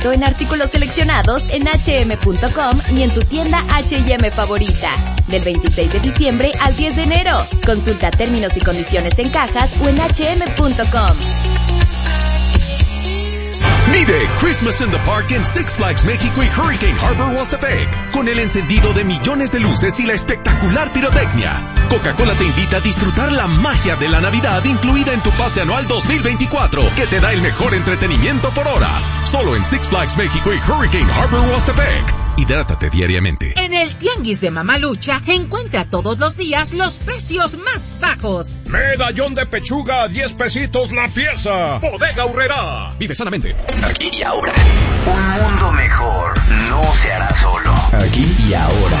En artículos seleccionados en hm.com y en tu tienda H&M favorita. Del 26 de diciembre al 10 de enero. Consulta términos y condiciones en cajas o en hm.com. Vive Christmas in the Park en Six Flags México y Hurricane Harbor Huastepec, con el encendido de millones de luces y la espectacular pirotecnia. Coca-Cola te invita a disfrutar la magia de la Navidad incluida en tu pase anual 2024, que te da el mejor entretenimiento por hora. Solo en Six Flags México y Hurricane Harbor Huastepec. Hidrátate diariamente. En el Tianguis de Mamalucha encuentra todos los días los precios más bajos. Medallón de pechuga a 10 pesitos la pieza. Bodega Aurrerá. Vive sanamente. Aquí y ahora. Un mundo mejor no se hará solo. Aquí y ahora.